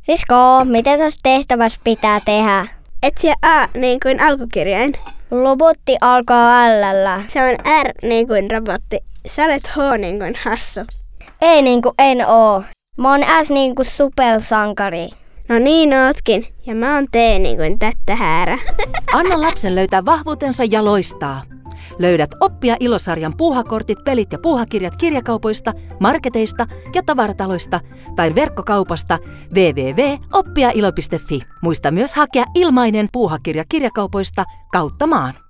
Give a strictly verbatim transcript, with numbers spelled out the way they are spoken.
Sisko, mitä tässä tehtävässä pitää tehdä? Etsiä A niin kuin alkukirjain. Robotti alkaa L:llä. Se on R niin kuin robotti. Sä olet H niin kuin hassu. Ei niinku en oo. Mä oon S niinku supersankari. No niin ootkin. Ja mä oon T niin kuin tättä häärä. Anna lapsen löytää vahvuutensa ja loistaa. Löydät Oppia ilosarjan puuhakortit, pelit ja puuhakirjat kirjakaupoista, marketeista ja tavarataloista tai verkkokaupasta double-u double-u double piste oppia ilo piste fi. Muista myös hakea ilmainen puuhakirja kirjakaupoista kautta maan.